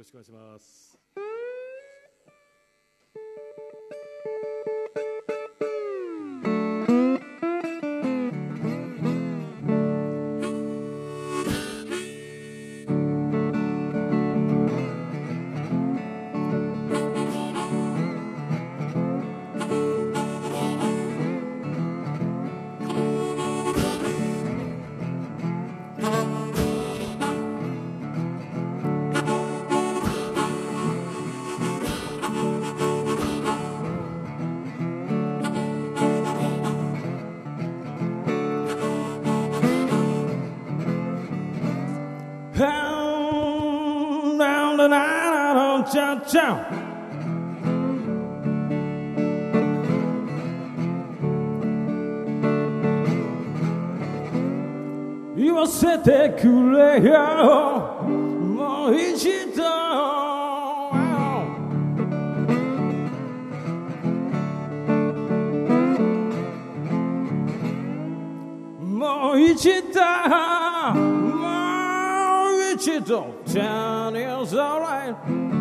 ろしくお願いします。言わせてくれよもう一度もう一度10 years alright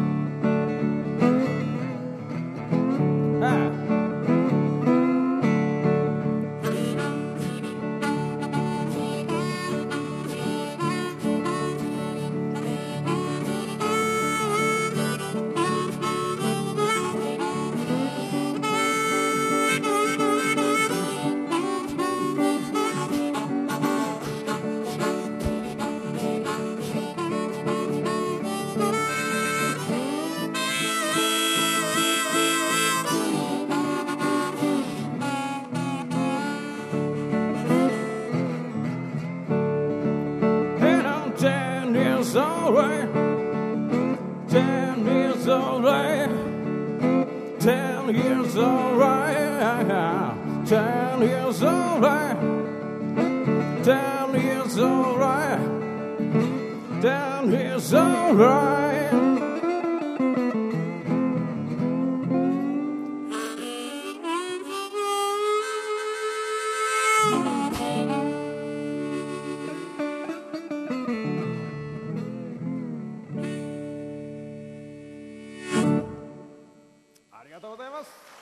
It's alright, 10 years alright, 10 years alright, 10 years alright, 10 years alright, 10 years alright. Aりがとうございます。